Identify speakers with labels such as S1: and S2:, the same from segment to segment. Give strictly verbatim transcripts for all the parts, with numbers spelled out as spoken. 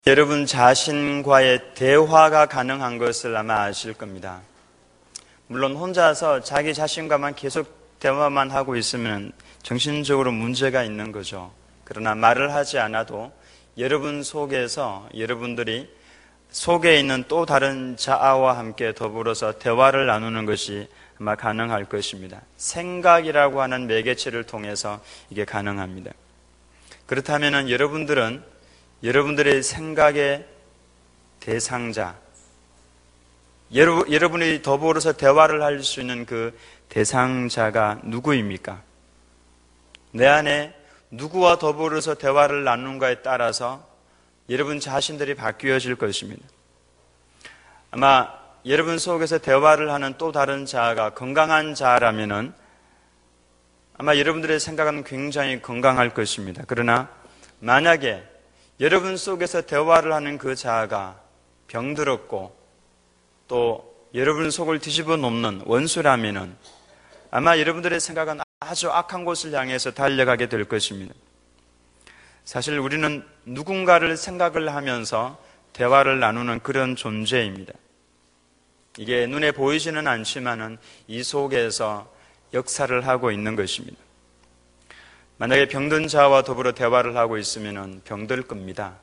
S1: 여러분 자신과의 대화가 가능한 것을 아마 아실 겁니다. 물론 혼자서 자기 자신과만 계속 대화만 하고 있으면 정신적으로 문제가 있는 거죠. 그러나 말을 하지 않아도 여러분 속에서 여러분들이 속에 있는 또 다른 자아와 함께 더불어서 대화를 나누는 것이 아마 가능할 것입니다. 생각이라고 하는 매개체를 통해서 이게 가능합니다. 그렇다면 여러분들은 여러분들의 생각의 대상자, 여러분, 여러분이 더불어서 대화를 할 수 있는 그 대상자가 누구입니까? 내 안에 누구와 더불어서 대화를 나누는가에 따라서 여러분 자신들이 바뀌어질 것입니다. 아마 여러분 속에서 대화를 하는 또 다른 자아가 건강한 자라면은 아마 여러분들의 생각은 굉장히 건강할 것입니다. 그러나 만약에 여러분 속에서 대화를 하는 그 자아가 병들었고 또 여러분 속을 뒤집어 놓는 원수라면은 아마 여러분들의 생각은 아주 악한 곳을 향해서 달려가게 될 것입니다. 사실 우리는 누군가를 생각을 하면서 대화를 나누는 그런 존재입니다. 이게 눈에 보이지는 않지만은 이 속에서 역사를 하고 있는 것입니다. 만약에 병든 자와 더불어 대화를 하고 있으면 병들 겁니다.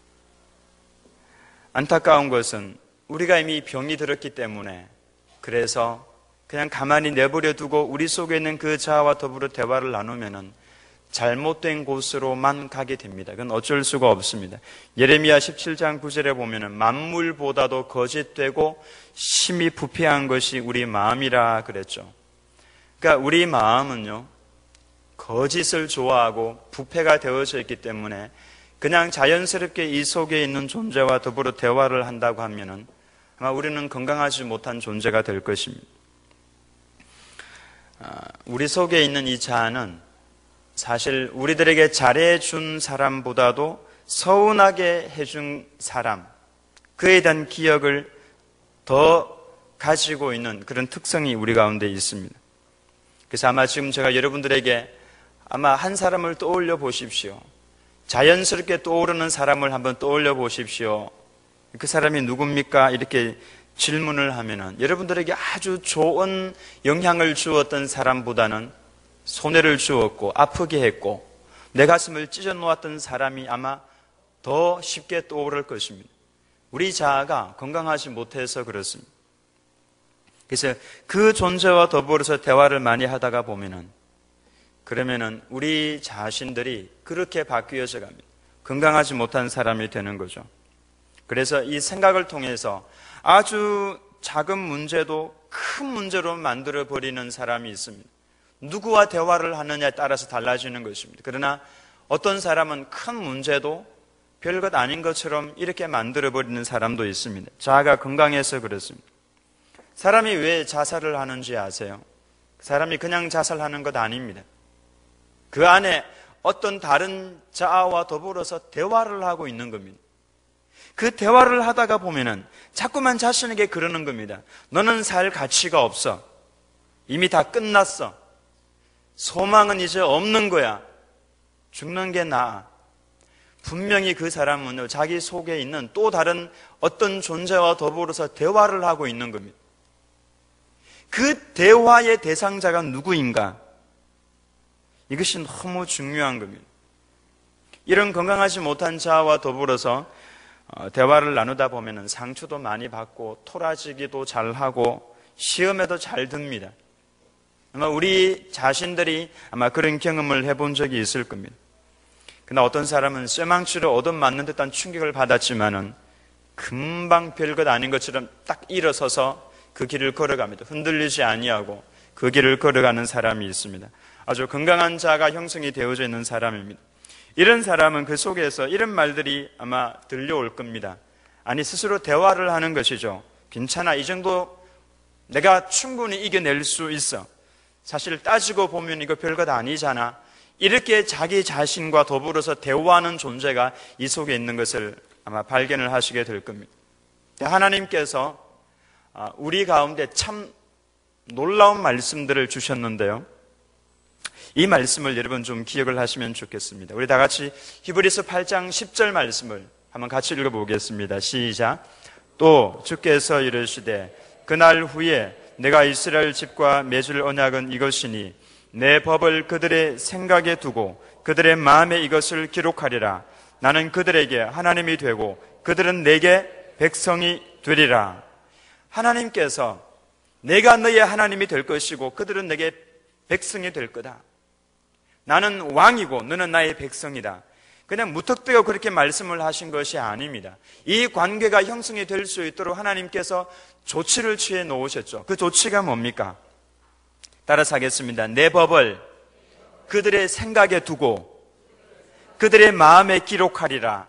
S1: 안타까운 것은 우리가 이미 병이 들었기 때문에 그래서 그냥 가만히 내버려 두고 우리 속에 있는 그 자와 더불어 대화를 나누면 잘못된 곳으로만 가게 됩니다. 그건 어쩔 수가 없습니다. 예레미야 십칠 장 구 절에 보면 만물보다도 거짓되고 심히 부패한 것이 우리 마음이라 그랬죠. 그러니까 우리 마음은요, 거짓을 좋아하고 부패가 되어져 있기 때문에 그냥 자연스럽게 이 속에 있는 존재와 더불어 대화를 한다고 하면은 아마 우리는 건강하지 못한 존재가 될 것입니다. 우리 속에 있는 이 자아는 사실 우리들에게 잘해준 사람보다도 서운하게 해준 사람, 그에 대한 기억을 더 가지고 있는 그런 특성이 우리 가운데 있습니다. 그래서 아마 지금 제가 여러분들에게 아마 한 사람을 떠올려 보십시오. 자연스럽게 떠오르는 사람을 한번 떠올려 보십시오. 그 사람이 누굽니까? 이렇게 질문을 하면은 여러분들에게 아주 좋은 영향을 주었던 사람보다는 손해를 주었고 아프게 했고 내 가슴을 찢어 놓았던 사람이 아마 더 쉽게 떠오를 것입니다. 우리 자아가 건강하지 못해서 그렇습니다. 그래서 그 존재와 더불어서 대화를 많이 하다가 보면은 그러면은 우리 자신들이 그렇게 바뀌어져 갑니다. 건강하지 못한 사람이 되는 거죠. 그래서 이 생각을 통해서 아주 작은 문제도 큰 문제로 만들어버리는 사람이 있습니다. 누구와 대화를 하느냐에 따라서 달라지는 것입니다. 그러나 어떤 사람은 큰 문제도 별것 아닌 것처럼 이렇게 만들어버리는 사람도 있습니다. 자아가 건강해서 그렇습니다. 사람이 왜 자살을 하는지 아세요? 사람이 그냥 자살하는 것 아닙니다. 그 안에 어떤 다른 자아와 더불어서 대화를 하고 있는 겁니다. 그 대화를 하다가 보면은 자꾸만 자신에게 그러는 겁니다. 너는 살 가치가 없어. 이미 다 끝났어. 소망은 이제 없는 거야. 죽는 게 나아. 분명히 그 사람은 자기 속에 있는 또 다른 어떤 존재와 더불어서 대화를 하고 있는 겁니다. 그 대화의 대상자가 누구인가? 이것이 너무 중요한 겁니다. 이런 건강하지 못한 자아와 더불어서 대화를 나누다 보면 상처도 많이 받고 토라지기도 잘하고 시험에도 잘 듭니다. 아마 우리 자신들이 아마 그런 경험을 해본 적이 있을 겁니다. 그러나 어떤 사람은 쇠망치를 얻어맞는 듯한 충격을 받았지만은 금방 별것 아닌 것처럼 딱 일어서서 그 길을 걸어갑니다. 흔들리지 아니하고 그 길을 걸어가는 사람이 있습니다. 아주 건강한 자가 형성이 되어져 있는 사람입니다. 이런 사람은 그 속에서 이런 말들이 아마 들려올 겁니다. 아니 스스로 대화를 하는 것이죠. 괜찮아, 이 정도 내가 충분히 이겨낼 수 있어. 사실 따지고 보면 이거 별것 아니잖아. 이렇게 자기 자신과 더불어서 대화하는 존재가 이 속에 있는 것을 아마 발견을 하시게 될 겁니다. 하나님께서 우리 가운데 참 놀라운 말씀들을 주셨는데요, 이 말씀을 여러분 좀 기억을 하시면 좋겠습니다. 우리 다 같이 히브리서 팔 장 십 절 말씀을 한번 같이 읽어보겠습니다. 시작. 또 주께서 이르시되 그날 후에 내가 이스라엘 집과 맺을 언약은 이것이니 내 법을 그들의 생각에 두고 그들의 마음에 이것을 기록하리라. 나는 그들에게 하나님이 되고 그들은 내게 백성이 되리라. 하나님께서 내가 너의 하나님이 될 것이고 그들은 내게 백성이 될 거다. 나는 왕이고 너는 나의 백성이다. 그냥 무턱대고 그렇게 말씀을 하신 것이 아닙니다. 이 관계가 형성이 될 수 있도록 하나님께서 조치를 취해 놓으셨죠. 그 조치가 뭡니까? 따라서 하겠습니다. 내 법을 그들의 생각에 두고 그들의 마음에 기록하리라.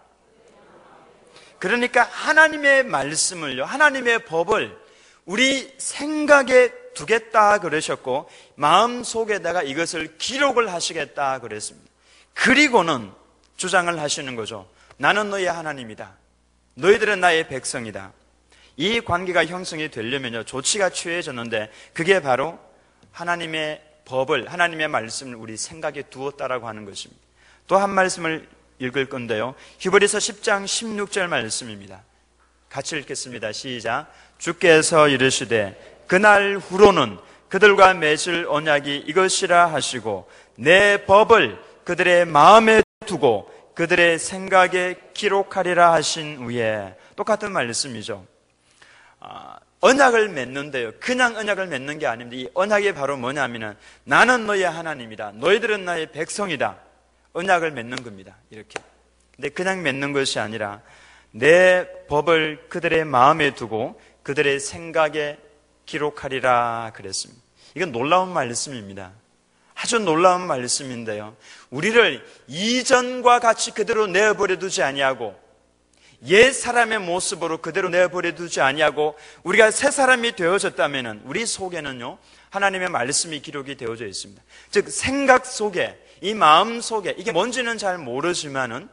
S1: 그러니까 하나님의 말씀을요, 하나님의 법을 우리 생각에 두겠다 그러셨고 마음속에다가 이것을 기록을 하시겠다 그랬습니다. 그리고는 주장을 하시는 거죠. 나는 너의 하나님이다. 너희들은 나의 백성이다. 이 관계가 형성이 되려면요, 조치가 취해졌는데 그게 바로 하나님의 법을, 하나님의 말씀을 우리 생각에 두었다라고 하는 것입니다. 또 한 말씀을 읽을 건데요, 히브리서 십 장 십육 절 말씀입니다. 같이 읽겠습니다. 시작. 주께서 이르시되 그날 후로는 그들과 맺을 언약이 이것이라 하시고 내 법을 그들의 마음에 두고 그들의 생각에 기록하리라 하신 후에, 똑같은 말씀이죠. 아, 언약을 맺는데요, 그냥 언약을 맺는 게 아닙니다. 이 언약이 바로 뭐냐면은 나는 너의 하나님이다, 너희들은 나의 백성이다, 언약을 맺는 겁니다. 이렇게. 근데 그냥 맺는 것이 아니라 내 법을 그들의 마음에 두고 그들의 생각에 기록하리라 그랬습니다. 이건 놀라운 말씀입니다. 아주 놀라운 말씀인데요, 우리를 이전과 같이 그대로 내버려 두지 아니하고 옛 사람의 모습으로 그대로 내버려 두지 아니하고 우리가 새 사람이 되어졌다면 우리 속에는요, 하나님의 말씀이 기록이 되어져 있습니다. 즉 생각 속에, 이 마음 속에, 이게 뭔지는 잘 모르지만은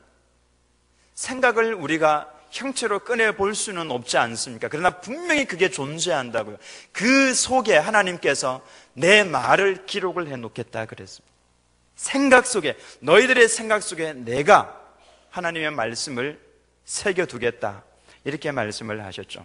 S1: 생각을 우리가 형체로 꺼내볼 수는 없지 않습니까? 그러나 분명히 그게 존재한다고요. 그 속에 하나님께서 내 말을 기록을 해놓겠다 그랬습니다. 생각 속에, 너희들의 생각 속에 내가 하나님의 말씀을 새겨두겠다, 이렇게 말씀을 하셨죠.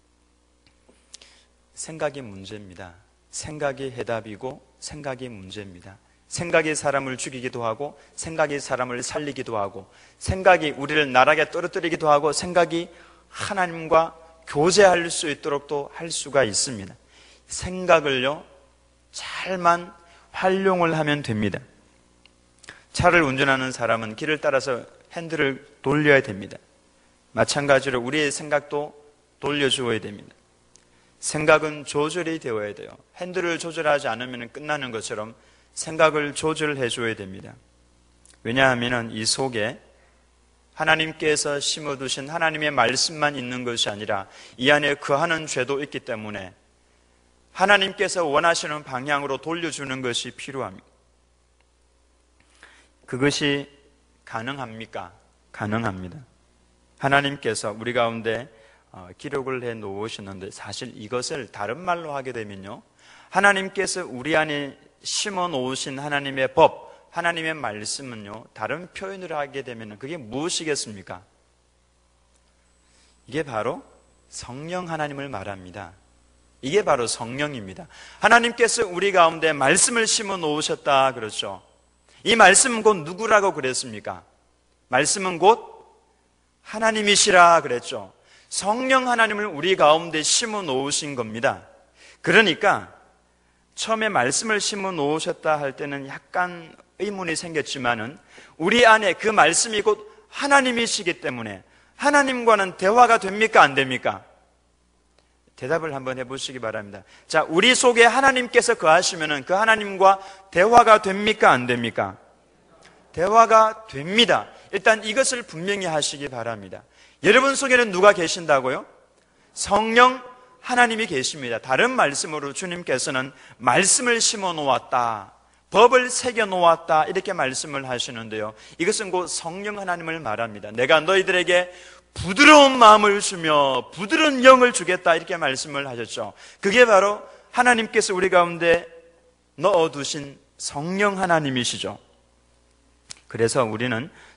S1: 생각이 문제입니다. 생각이 해답이고 생각이 문제입니다. 생각이 사람을 죽이기도 하고 생각이 사람을 살리기도 하고 생각이 우리를 나락에 떨어뜨리기도 하고 생각이 하나님과 교제할 수 있도록 또 할 수가 있습니다. 생각을요, 잘만 활용을 하면 됩니다. 차를 운전하는 사람은 길을 따라서 핸들을 돌려야 됩니다. 마찬가지로 우리의 생각도 돌려주어야 됩니다. 생각은 조절이 되어야 돼요. 핸들을 조절하지 않으면 끝나는 것처럼 생각을 조절해 줘야 됩니다. 왜냐하면 이 속에 하나님께서 심어두신 하나님의 말씀만 있는 것이 아니라 이 안에 거하는 죄도 있기 때문에 하나님께서 원하시는 방향으로 돌려주는 것이 필요합니다. 그것이 가능합니까? 가능합니다. 하나님께서 우리 가운데 기록을 해 놓으셨는데 사실 이것을 다른 말로 하게 되면요, 하나님께서 우리 안에 심어 놓으신 하나님의 법, 하나님의 말씀은요, 다른 표현을 하게 되면 그게 무엇이겠습니까? 이게 바로 성령 하나님을 말합니다. 이게 바로 성령입니다. 하나님께서 우리 가운데 말씀을 심어 놓으셨다 그렇죠. 이 말씀은 곧 누구라고 그랬습니까? 말씀은 곧 하나님이시라 그랬죠. 성령 하나님을 우리 가운데 심어 놓으신 겁니다. 그러니까 처음에 말씀을 심어 놓으셨다 할 때는 약간 의문이 생겼지만은 우리 안에 그 말씀이 곧 하나님이시기 때문에 하나님과는 대화가 됩니까? 안 됩니까? 대답을 한번 해보시기 바랍니다. 자, 우리 속에 하나님께서 거하시면은 그 하나님과 대화가 됩니까? 안 됩니까? 대화가 됩니다. 일단 이것을 분명히 하시기 바랍니다. 여러분 속에는 누가 계신다고요? 성령 하나님이 계십니다. 다른 말씀으로 주님께서는 말씀을 심어 놓았다, 법을 새겨 놓았다, 이렇게 말씀을 하시는데요, 이것은 곧 성령 하나님을 말합니다. 내가 너희들에게 부드러운 마음을 주며 부드러운 영을 주겠다, 이렇게 말씀을 하셨죠. 그게 바로 하나님께서 우리 가운데 넣어두신 성령 하나님이시죠. 그래서 우리는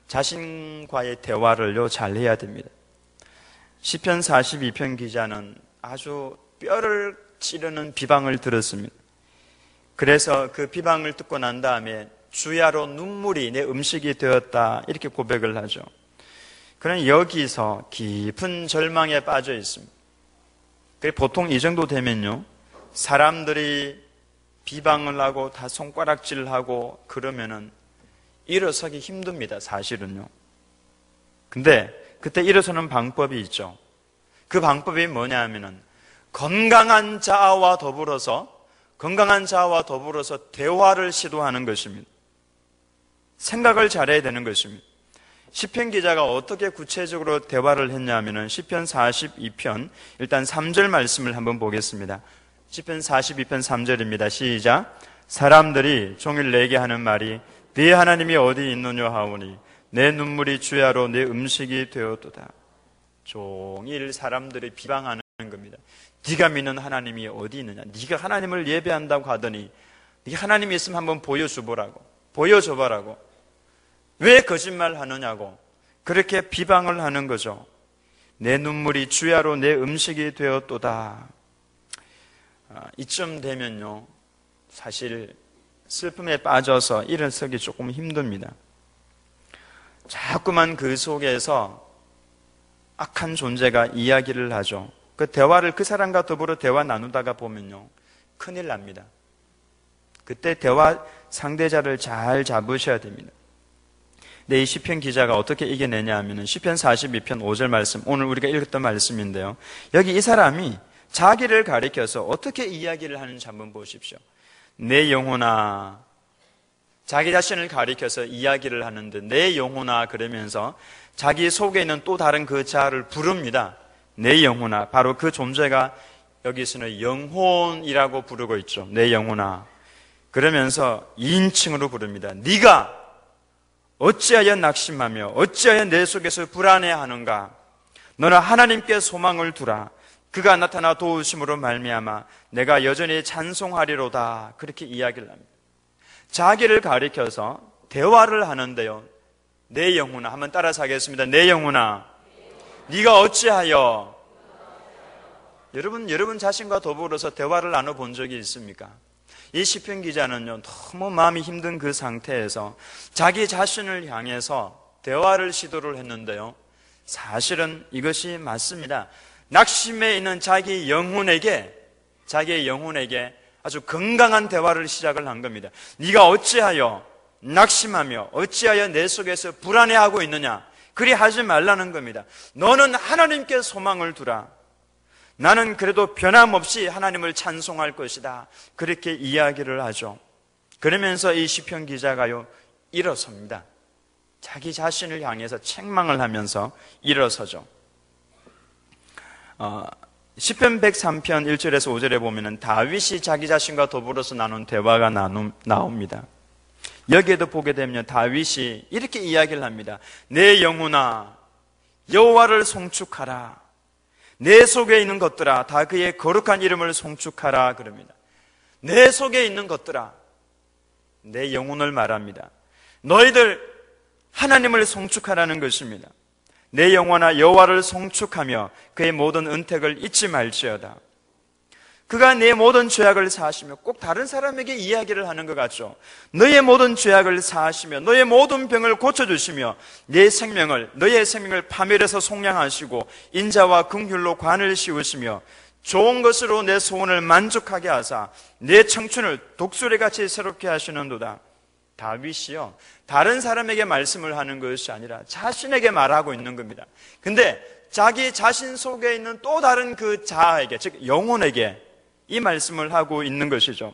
S1: 자신과의 대화를요 잘 해야 됩니다. 시편 사십이 편 기자는 아주 뼈를 찌르는 비방을 들었습니다. 그래서 그 비방을 듣고 난 다음에 주야로 눈물이 내 음식이 되었다 이렇게 고백을 하죠. 그러나 여기서 깊은 절망에 빠져 있습니다. 보통 이 정도 되면요 사람들이 비방을 하고 다 손가락질하고 그러면은 일어서기 힘듭니다. 사실은요. 근데 그때 일어서는 방법이 있죠. 그 방법이 뭐냐 하면은 건강한 자아와 더불어서 건강한 자아와 더불어서 대화를 시도하는 것입니다. 생각을 잘해야 되는 것입니다. 시편 기자가 어떻게 구체적으로 대화를 했냐면은 시편 사십이 편 일단 삼 절 말씀을 한번 보겠습니다. 시편 사십이 편 삼 절입니다. 시작. 사람들이 종일 내게 하는 말이 네 하나님이 어디 있느냐 하오니 내 눈물이 주야로 내 음식이 되었도다. 종일 사람들이 비방하는 겁니다. 네가 믿는 하나님이 어디 있느냐? 네가 하나님을 예배한다고 하더니 네가 하나님이 있으면 한번 보여줘보라고 보여줘보라고 왜 거짓말 하느냐고 그렇게 비방을 하는 거죠. 내 눈물이 주야로 내 음식이 되었도다. 아, 이쯤 되면요 사실 슬픔에 빠져서 일어서기 조금 힘듭니다. 자꾸만 그 속에서 악한 존재가 이야기를 하죠. 그 대화를 그 사람과 더불어 대화 나누다가 보면요 큰일 납니다. 그때 대화 상대자를 잘 잡으셔야 됩니다. 네, 이 시편 기자가 어떻게 이겨내냐 하면은 시편 사십이 편 오 절 말씀, 오늘 우리가 읽었던 말씀인데요. 여기 이 사람이 자기를 가리켜서 어떻게 이야기를 하는지 한번 보십시오. 내 영혼아, 자기 자신을 가리켜서 이야기를 하는데 내 영혼아 그러면서 자기 속에 있는 또 다른 그 자아를 부릅니다. 내 영혼아, 바로 그 존재가 여기서는 영혼이라고 부르고 있죠. 내 영혼아. 그러면서 이인칭으로 부릅니다. 네가 어찌하여 낙심하며 어찌하여 내 속에서 불안해하는가? 너는 하나님께 소망을 두라. 그가 나타나 도우심으로 말미암아 내가 여전히 찬송하리로다. 그렇게 이야기를 합니다. 자기를 가리켜서 대화를 하는데요. 내 영혼아, 한번 따라서 하겠습니다. 내 영혼아, 네가 어찌하여. 여러분, 여러분 자신과 더불어서 대화를 나눠본 적이 있습니까? 이 시편 기자는요 너무 마음이 힘든 그 상태에서 자기 자신을 향해서 대화를 시도를 했는데요 사실은 이것이 맞습니다. 낙심해 있는 자기 영혼에게 자기의 영혼에게 아주 건강한 대화를 시작을 한 겁니다. 네가 어찌하여 낙심하며 어찌하여 내 속에서 불안해하고 있느냐? 그리 하지 말라는 겁니다. 너는 하나님께 소망을 두라. 나는 그래도 변함없이 하나님을 찬송할 것이다. 그렇게 이야기를 하죠. 그러면서 이 시편 기자가요 일어섭니다. 자기 자신을 향해서 책망을 하면서 일어서죠. 어, 시편 백삼 편 일 절에서 오 절에 보면은 다윗이 자기 자신과 더불어서 나눈 대화가 나눔, 나옵니다. 여기에도 보게 되면 다윗이 이렇게 이야기를 합니다. 내 영혼아 여호와를 송축하라. 내 속에 있는 것들아 다 그의 거룩한 이름을 송축하라 그럽니다. 내 속에 있는 것들아, 내 영혼을 말합니다. 너희들 하나님을 송축하라는 것입니다. 내 영혼아 여호와를 송축하며 그의 모든 은택을 잊지 말지어다. 그가 내 모든 죄악을 사하시며, 꼭 다른 사람에게 이야기를 하는 것 같죠. 너의 모든 죄악을 사하시며 너의 모든 병을 고쳐주시며 내 생명을 너의 생명을 파멸해서 속량하시고 인자와 긍휼로 관을 씌우시며 좋은 것으로 내 소원을 만족하게 하사 내 청춘을 독수리같이 새롭게 하시는도다. 다윗이요 다른 사람에게 말씀을 하는 것이 아니라 자신에게 말하고 있는 겁니다. 근데 자기 자신 속에 있는 또 다른 그 자아에게, 즉 영혼에게 이 말씀을 하고 있는 것이죠.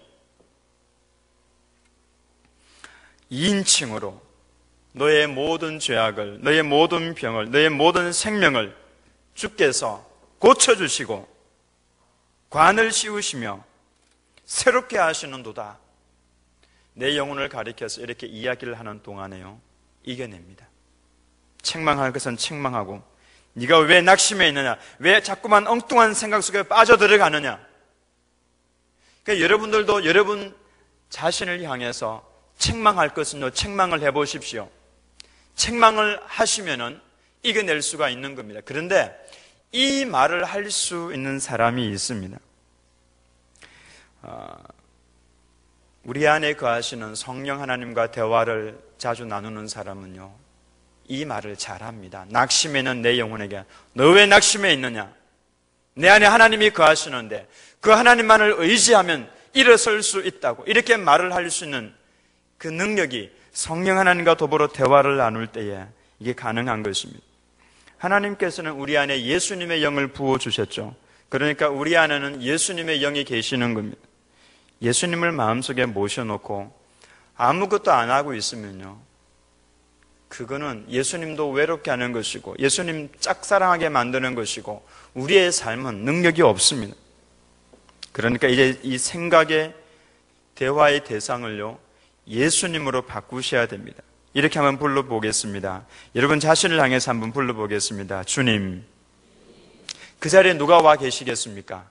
S1: 이인칭으로 너의 모든 죄악을, 너의 모든 병을, 너의 모든 생명을 주께서 고쳐주시고 관을 씌우시며 새롭게 하시는도다. 내 영혼을 가리켜서 이렇게 이야기를 하는 동안에요 이겨냅니다. 책망할 것은 책망하고, 네가 왜 낙심해 있느냐, 왜 자꾸만 엉뚱한 생각 속에 빠져들어가느냐. 그러니까 여러분들도 여러분 자신을 향해서 책망할 것은요 책망을 해보십시오. 책망을 하시면은 이겨낼 수가 있는 겁니다. 그런데 이 말을 할 수 있는 사람이 있습니다. 어, 우리 안에 거하시는 성령 하나님과 대화를 자주 나누는 사람은요, 이 말을 잘합니다. 낙심에는 내 영혼에게 너 왜 낙심해 있느냐? 내 안에 하나님이 거하시는데 그 하나님만을 의지하면 일어설 수 있다고, 이렇게 말을 할 수 있는 그 능력이 성령 하나님과 더불어 대화를 나눌 때에 이게 가능한 것입니다. 하나님께서는 우리 안에 예수님의 영을 부어주셨죠. 그러니까 우리 안에는 예수님의 영이 계시는 겁니다. 예수님을 마음속에 모셔놓고 아무것도 안 하고 있으면요, 그거는 예수님도 외롭게 하는 것이고 예수님 짝사랑하게 만드는 것이고 우리의 삶은 능력이 없습니다. 그러니까 이제 이 생각의 대화의 대상을요, 예수님으로 바꾸셔야 됩니다. 이렇게 한번 불러보겠습니다. 여러분 자신을 향해서 한번 불러보겠습니다. 주님, 그 자리에 누가 와 계시겠습니까?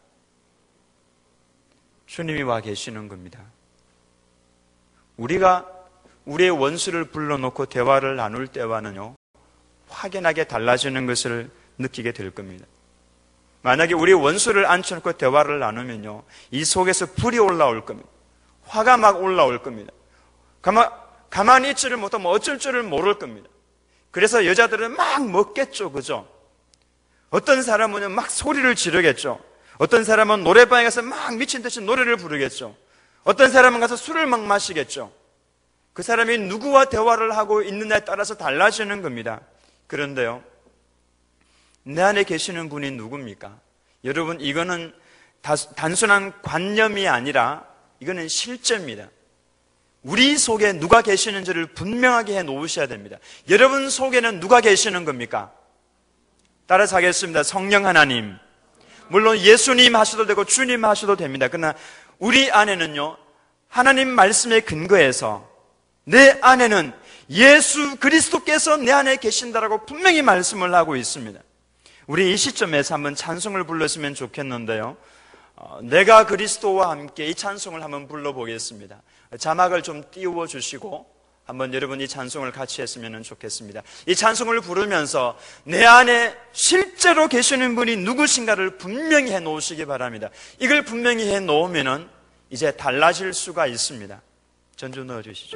S1: 주님이 와 계시는 겁니다. 우리가 우리의 원수를 불러놓고 대화를 나눌 때와는요, 확연하게 달라지는 것을 느끼게 될 겁니다. 만약에 우리 원수를 앉혀놓고 대화를 나누면요, 이 속에서 불이 올라올 겁니다. 화가 막 올라올 겁니다. 가만, 가만히 있지를 못하면 어쩔 줄을 모를 겁니다. 그래서 여자들은 막 먹겠죠, 그죠? 어떤 사람은 막 소리를 지르겠죠. 어떤 사람은 노래방에 가서 막 미친 듯이 노래를 부르겠죠. 어떤 사람은 가서 술을 막 마시겠죠. 그 사람이 누구와 대화를 하고 있느냐에 따라서 달라지는 겁니다. 그런데요, 내 안에 계시는 분이 누굽니까? 여러분, 이거는 단순한 관념이 아니라 이거는 실제입니다. 우리 속에 누가 계시는지를 분명하게 해 놓으셔야 됩니다. 여러분 속에는 누가 계시는 겁니까? 따라서 하겠습니다. 성령 하나님. 물론 예수님 하셔도 되고 주님 하셔도 됩니다. 그러나 우리 안에는요, 하나님 말씀에 근거해서 내 안에는 예수 그리스도께서 내 안에 계신다라고 분명히 말씀을 하고 있습니다. 우리 이 시점에서 한번 찬송을 불렀으면 좋겠는데요, 어, 내가 그리스도와 함께 이 찬송을 한번 불러보겠습니다. 자막을 좀 띄워 주시고 한번 여러분 이 찬송을 같이 했으면 좋겠습니다. 이 찬송을 부르면서 내 안에 실제로 계시는 분이 누구신가를 분명히 해 놓으시기 바랍니다. 이걸 분명히 해 놓으면은 이제 달라질 수가 있습니다. 전주 넣어 주시죠.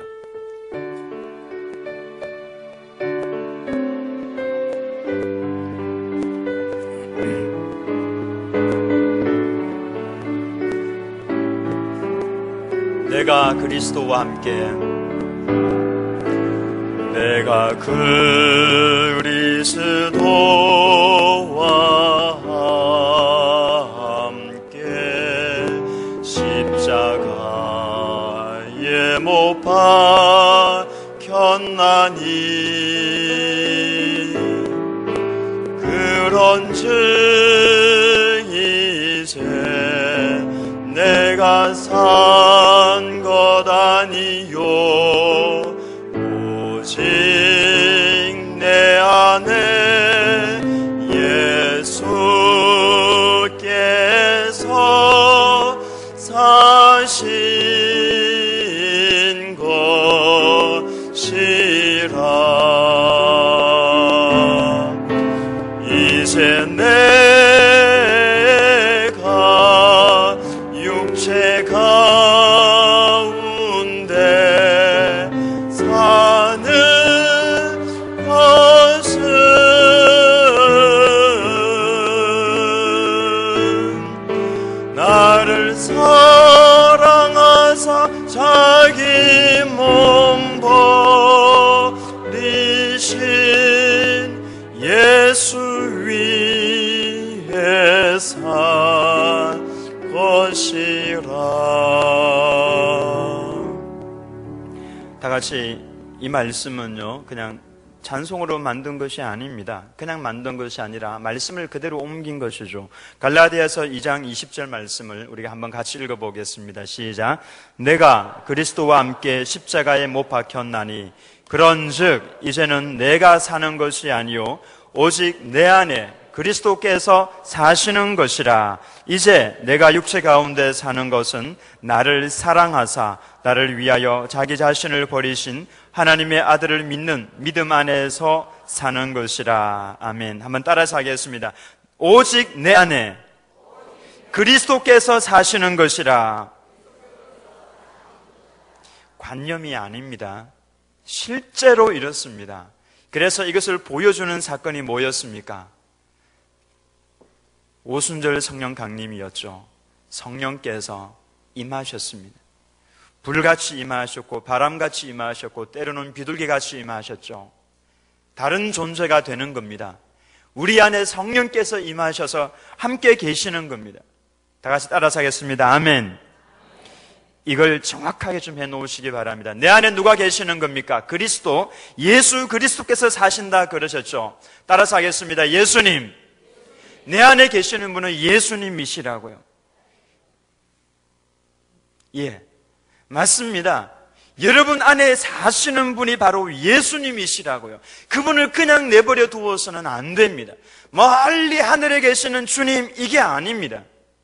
S1: 내가 그리스도와 함께, 내가 그리스도와 함께 십자가에 못 박혔나니 그런즉 이제 내가 산 것 아니요 오직 내 안에 예수께서 사신 것이라. 이제 내가 육체 가운데 사는 것은 나를 사랑하사 자기 몸 버리신 예수 위에 산 것이라. 다 같이 이 말씀은요, 그냥 찬송으로 만든 것이 아닙니다. 그냥 만든 것이 아니라 말씀을 그대로 옮긴 것이죠. 갈라디아서 이 장 이십 절 말씀을 우리가 한번 같이 읽어보겠습니다. 시작. 내가 그리스도와 함께 십자가에 못 박혔나니 그런즉 이제는 내가 사는 것이 아니요 오직 내 안에 그리스도께서 사시는 것이라. 이제 내가 육체 가운데 사는 것은 나를 사랑하사 나를 위하여 자기 자신을 버리신 하나님의 아들을 믿는 믿음 안에서 사는 것이라. 아멘. 한번 따라서 하겠습니다. 오직 내 안에 그리스도께서 사시는 것이라. 관념이 아닙니다. 실제로 이렇습니다. 그래서 이것을 보여주는 사건이 뭐였습니까? 오순절 성령 강림이었죠. 성령께서 임하셨습니다. 불같이 임하셨고 바람같이 임하셨고 때로는 비둘기같이 임하셨죠. 다른 존재가 되는 겁니다. 우리 안에 성령께서 임하셔서 함께 계시는 겁니다. 다 같이 따라서 하겠습니다. 아멘. 이걸 정확하게 좀 해놓으시기 바랍니다. 내 안에 누가 계시는 겁니까? 그리스도, 예수 그리스도께서 사신다 그러셨죠. 따라서 하겠습니다. 예수님. 내 안에 계시는 분은 예수님이시라고요. 예, 맞습니다. 여러분 안에 사시는 분이 바로 예수님이시라고요. 그분을 그냥 내버려 두어서는 안 됩니다. 멀리 하늘에 계시는 주님, 이게 아닙니다.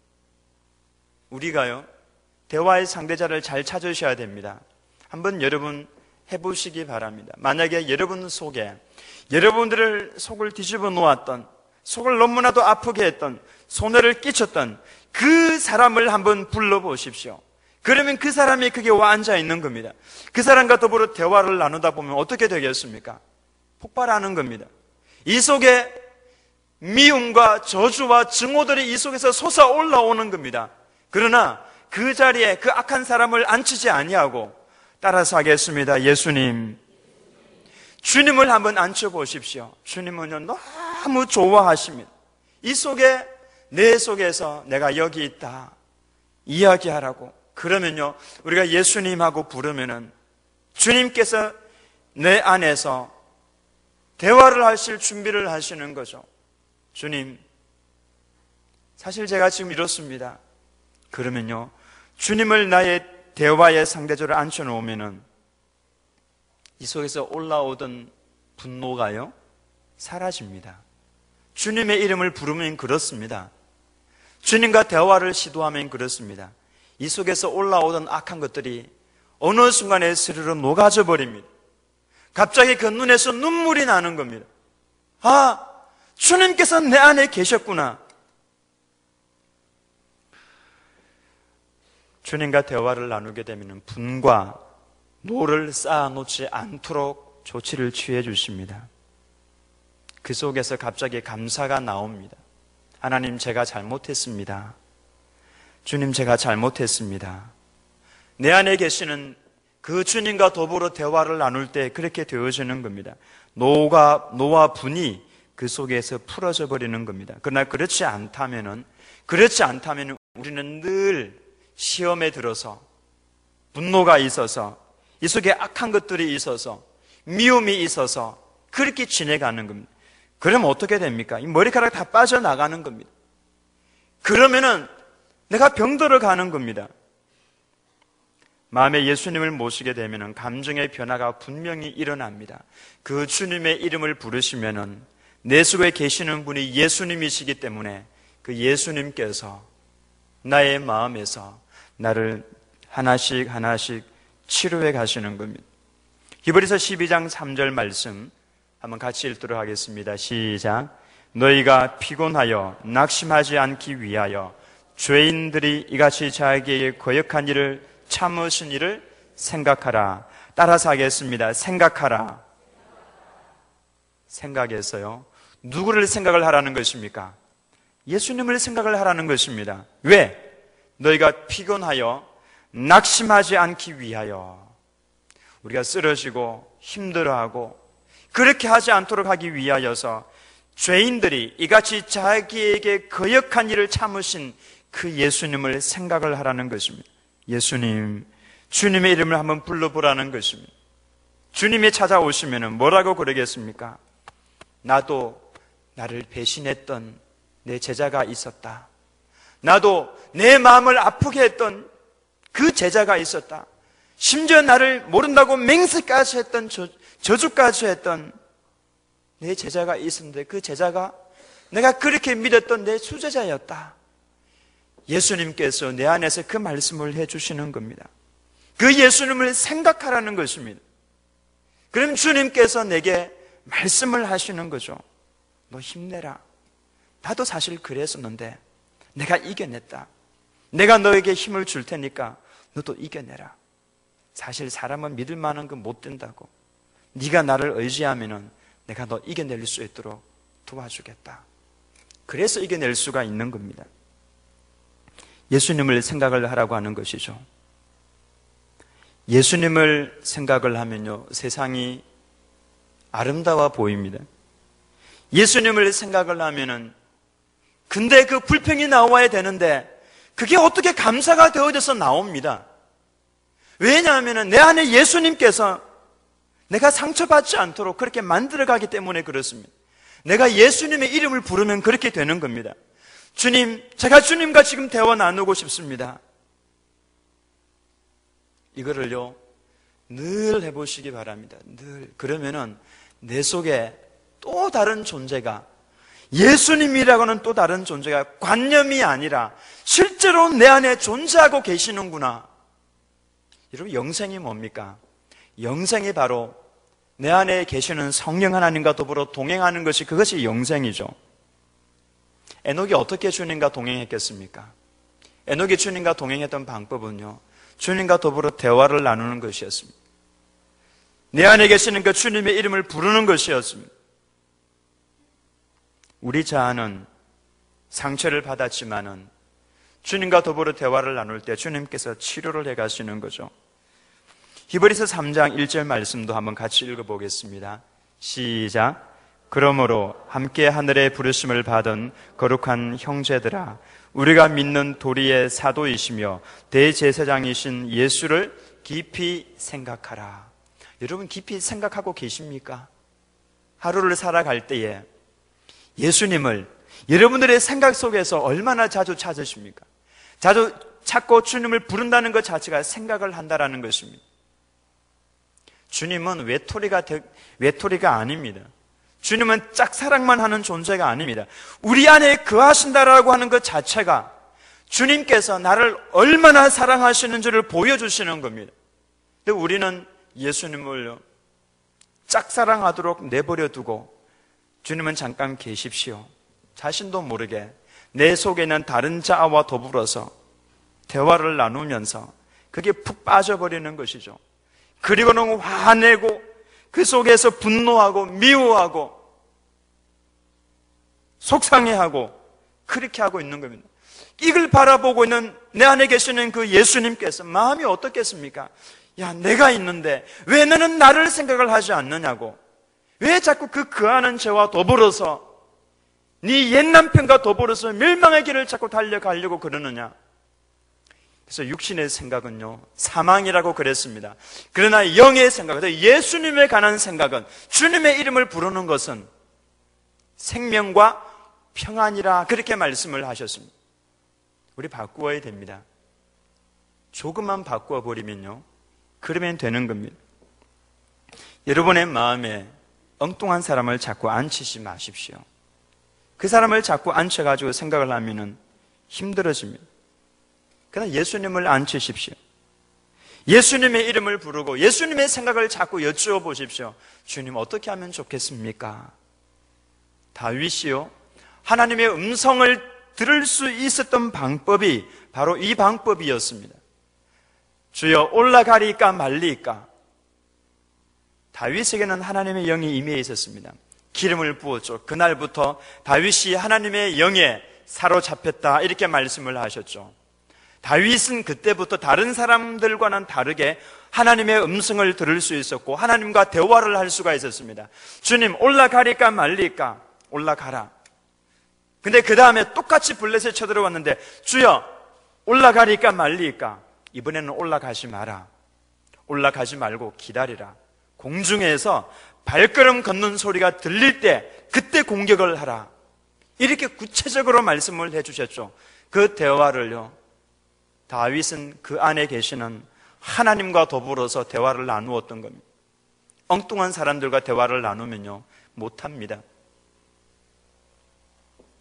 S1: 우리가요, 대화의 상대자를 잘 찾으셔야 됩니다. 한번 여러분 해보시기 바랍니다. 만약에 여러분 속에 여러분들을 속을 뒤집어 놓았던, 속을 너무나도 아프게 했던, 손해를 끼쳤던 그 사람을 한번 불러보십시오. 그러면 그 사람이 거기에 와 앉아 있는 겁니다. 그 사람과 더불어 대화를 나누다 보면 어떻게 되겠습니까? 폭발하는 겁니다. 이 속에 미움과 저주와 증오들이 이 속에서 솟아 올라오는 겁니다. 그러나 그 자리에 그 악한 사람을 앉히지 아니하고 따라서 하겠습니다. 예수님, 주님을 한번 앉혀보십시오. 주님은요 너무 좋아하십니다. 이 속에, 내 속에서 내가 여기 있다 이야기하라고. 그러면요 우리가 예수님하고 부르면은 주님께서 내 안에서 대화를 하실 준비를 하시는 거죠. 주님, 사실 제가 지금 이렇습니다. 그러면요 주님을 나의 대화의 상대적으로 앉혀놓으면은 이 속에서 올라오던 분노가요 사라집니다. 주님의 이름을 부르면 그렇습니다. 주님과 대화를 시도하면 그렇습니다. 이 속에서 올라오던 악한 것들이 어느 순간에 스르르 녹아져 버립니다. 갑자기 그 눈에서 눈물이 나는 겁니다. 아, 주님께서 내 안에 계셨구나. 주님과 대화를 나누게 되면 분과 노를 쌓아놓지 않도록 조치를 취해 주십니다. 그 속에서 갑자기 감사가 나옵니다. 하나님, 제가 잘못했습니다. 주님, 제가 잘못했습니다. 내 안에 계시는 그 주님과 더불어 대화를 나눌 때 그렇게 되어지는 겁니다. 노가, 노와 분이 그 속에서 풀어져 버리는 겁니다. 그러나 그렇지 않다면은, 그렇지 않다면은 우리는 늘 시험에 들어서 분노가 있어서 이 속에 악한 것들이 있어서 미움이 있어서 그렇게 지내가는 겁니다. 그러면 어떻게 됩니까? 이 머리카락 다 빠져나가는 겁니다. 그러면은 내가 병들어 가는 겁니다. 마음에 예수님을 모시게 되면은 감정의 변화가 분명히 일어납니다. 그 주님의 이름을 부르시면은 내 속에 계시는 분이 예수님이시기 때문에 그 예수님께서 나의 마음에서 나를 하나씩 하나씩 치료해 가시는 겁니다. 히브리서 십이 장 삼 절 말씀 한번 같이 읽도록 하겠습니다. 시작. 너희가 피곤하여 낙심하지 않기 위하여 죄인들이 이같이 자기에게 거역한 일을 참으신 일을 생각하라. 따라서 하겠습니다. 생각하라. 생각해서요. 누구를 생각을 하라는 것입니까? 예수님을 생각을 하라는 것입니다. 왜? 너희가 피곤하여 낙심하지 않기 위하여. 우리가 쓰러지고 힘들어하고 그렇게 하지 않도록 하기 위하여서 죄인들이 이같이 자기에게 거역한 일을 참으신 그 예수님을 생각을 하라는 것입니다. 예수님, 주님의 이름을 한번 불러보라는 것입니다. 주님이 찾아오시면 뭐라고 그러겠습니까? 나도 나를 배신했던 내 제자가 있었다. 나도 내 마음을 아프게 했던 그 제자가 있었다. 심지어 나를 모른다고 맹세까지 했던 저, 저주까지 했던 내 제자가 있었는데 그 제자가 내가 그렇게 믿었던 내 수제자였다. 예수님께서 내 안에서 그 말씀을 해주시는 겁니다. 그 예수님을 생각하라는 것입니다. 그럼 주님께서 내게 말씀을 하시는 거죠. 너 힘내라. 나도 사실 그랬었는데 내가 이겨냈다. 내가 너에게 힘을 줄 테니까 너도 이겨내라. 사실 사람은 믿을 만한 건 못 된다고. 네가 나를 의지하면은 내가 너 이겨낼 수 있도록 도와주겠다. 그래서 이겨낼 수가 있는 겁니다. 예수님을 생각을 하라고 하는 것이죠. 예수님을 생각을 하면요, 세상이 아름다워 보입니다. 예수님을 생각을 하면은, 근데 그 불평이 나와야 되는데 그게 어떻게 감사가 되어져서 나옵니다. 왜냐하면 내 안에 예수님께서 내가 상처받지 않도록 그렇게 만들어가기 때문에 그렇습니다. 내가 예수님의 이름을 부르면 그렇게 되는 겁니다. 주님, 제가 주님과 지금 대화 나누고 싶습니다. 이거를요, 늘 해보시기 바랍니다. 늘. 그러면은 내 속에 또 다른 존재가, 예수님이라고는 또 다른 존재가 관념이 아니라 실제로 내 안에 존재하고 계시는구나. 여러분, 영생이 뭡니까? 영생이 바로 내 안에 계시는 성령 하나님과 더불어 동행하는 것이, 그것이 영생이죠. 에녹이 어떻게 주님과 동행했겠습니까? 에녹이 주님과 동행했던 방법은요, 주님과 더불어 대화를 나누는 것이었습니다. 내 안에 계시는 그 주님의 이름을 부르는 것이었습니다. 우리 자아는 상처를 받았지만은 주님과 더불어 대화를 나눌 때 주님께서 치료를 해 가시는 거죠. 히브리서 삼 장 일 절 말씀도 한번 같이 읽어보겠습니다. 시작. 그러므로 함께 하늘의 부르심을 받은 거룩한 형제들아, 우리가 믿는 도리의 사도이시며 대제사장이신 예수를 깊이 생각하라. 여러분, 깊이 생각하고 계십니까? 하루를 살아갈 때에 예수님을 여러분들의 생각 속에서 얼마나 자주 찾으십니까? 자주 찾고 주님을 부른다는 것 자체가 생각을 한다는 것입니다. 주님은 외톨이가, 외톨이가 아닙니다. 주님은 짝사랑만 하는 존재가 아닙니다. 우리 안에 거하신다라고 하는 것 자체가 주님께서 나를 얼마나 사랑하시는지를 보여주시는 겁니다. 근데 우리는 예수님을 짝사랑하도록 내버려 두고 주님은 잠깐 계십시오. 자신도 모르게 내 속에 있는 다른 자아와 더불어서 대화를 나누면서 그게 푹 빠져버리는 것이죠. 그리고는 화내고 그 속에서 분노하고 미워하고 속상해하고 그렇게 하고 있는 겁니다. 이걸 바라보고 있는 내 안에 계시는 그 예수님께서 마음이 어떻겠습니까? 야, 내가 있는데 왜 너는 나를 생각을 하지 않느냐고. 왜 자꾸 그 그하는 죄와 더불어서 네 옛 남편과 더불어서 멸망의 길을 자꾸 달려가려고 그러느냐. 그래서 육신의 생각은요, 사망이라고 그랬습니다. 그러나 영의 생각, 예수님에 관한 생각은, 주님의 이름을 부르는 것은 생명과 평안이라, 그렇게 말씀을 하셨습니다. 우리 바꾸어야 됩니다. 조금만 바꾸어 버리면요, 그러면 되는 겁니다. 여러분의 마음에 엉뚱한 사람을 자꾸 앉히지 마십시오. 그 사람을 자꾸 앉혀가지고 생각을 하면은 힘들어집니다. 그러나 예수님을 앉히십시오. 예수님의 이름을 부르고 예수님의 생각을 자꾸 여쭈어 보십시오. 주님, 어떻게 하면 좋겠습니까? 다윗이요, 하나님의 음성을 들을 수 있었던 방법이 바로 이 방법이었습니다. 주여, 올라가리까 말리까. 다윗에게는 하나님의 영이 임해 있었습니다. 기름을 부었죠. 그날부터 다윗이 하나님의 영에 사로잡혔다, 이렇게 말씀을 하셨죠. 다윗은 그때부터 다른 사람들과는 다르게 하나님의 음성을 들을 수 있었고 하나님과 대화를 할 수가 있었습니다. 주님, 올라가리까 말리까? 올라가라. 근데 그 다음에 똑같이 블레셋에 쳐들어왔는데, 주여, 올라가리까 말리까? 이번에는 올라가지 마라. 올라가지 말고 기다리라. 공중에서 발걸음 걷는 소리가 들릴 때 그때 공격을 하라. 이렇게 구체적으로 말씀을 해주셨죠. 그 대화를요, 다윗은 그 안에 계시는 하나님과 더불어서 대화를 나누었던 겁니다. 엉뚱한 사람들과 대화를 나누면요, 못합니다.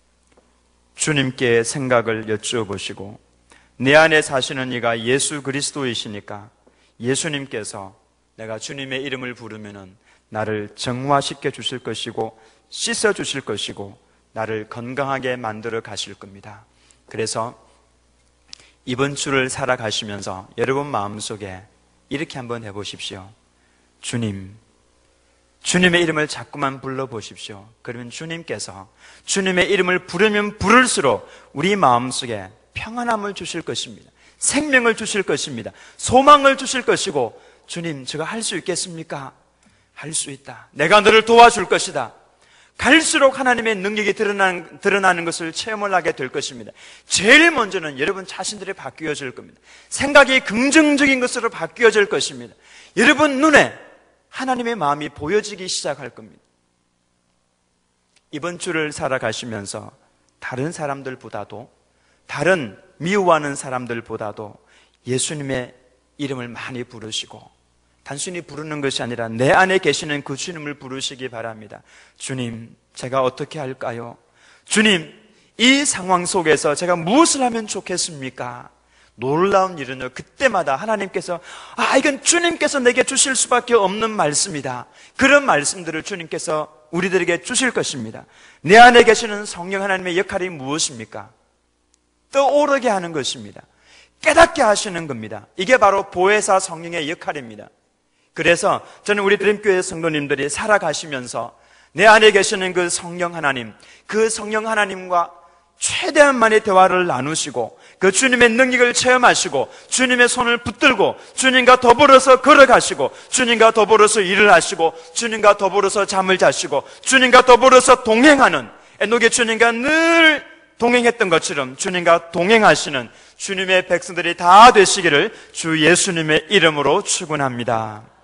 S1: 주님께 생각을 여쭈어 보시고 내 안에 사시는 이가 예수 그리스도이시니까 예수님께서 내가 주님의 이름을 부르면은 나를 정화시켜 주실 것이고 씻어 주실 것이고 나를 건강하게 만들어 가실 겁니다. 그래서 이번 주를 살아가시면서 여러분 마음속에 이렇게 한번 해보십시오. 주님, 주님의 이름을 자꾸만 불러보십시오. 그러면 주님께서 주님의 이름을 부르면 부를수록 우리 마음속에 평안함을 주실 것입니다. 생명을 주실 것입니다. 소망을 주실 것이고, 주님, 제가 할 수 있겠습니까? 할 수 있다. 내가 너를 도와줄 것이다. 갈수록 하나님의 능력이 드러나는, 드러나는 것을 체험을 하게 될 것입니다. 제일 먼저는 여러분 자신들이 바뀌어질 겁니다. 생각이 긍정적인 것으로 바뀌어질 것입니다. 여러분 눈에 하나님의 마음이 보여지기 시작할 겁니다. 이번 주를 살아가시면서 다른 사람들보다도, 다른 미워하는 사람들보다도 예수님의 이름을 많이 부르시고, 단순히 부르는 것이 아니라 내 안에 계시는 그 주님을 부르시기 바랍니다. 주님, 제가 어떻게 할까요? 주님, 이 상황 속에서 제가 무엇을 하면 좋겠습니까? 놀라운 일은요, 그때마다 하나님께서 아, 이건 주님께서 내게 주실 수밖에 없는 말씀이다. 그런 말씀들을 주님께서 우리들에게 주실 것입니다. 내 안에 계시는 성령 하나님의 역할이 무엇입니까? 떠오르게 하는 것입니다. 깨닫게 하시는 겁니다. 이게 바로 보혜사 성령의 역할입니다. 그래서 저는 우리 드림교회 성도님들이 살아가시면서 내 안에 계시는 그 성령 하나님, 그 성령 하나님과 최대한만의 대화를 나누시고 그 주님의 능력을 체험하시고 주님의 손을 붙들고 주님과 더불어서 걸어가시고 주님과 더불어서 일을 하시고 주님과 더불어서 잠을 자시고 주님과 더불어서 동행하는, 에녹의 주님과 늘 동행했던 것처럼 주님과 동행하시는 주님의 백성들이 다 되시기를 주 예수님의 이름으로 축원합니다.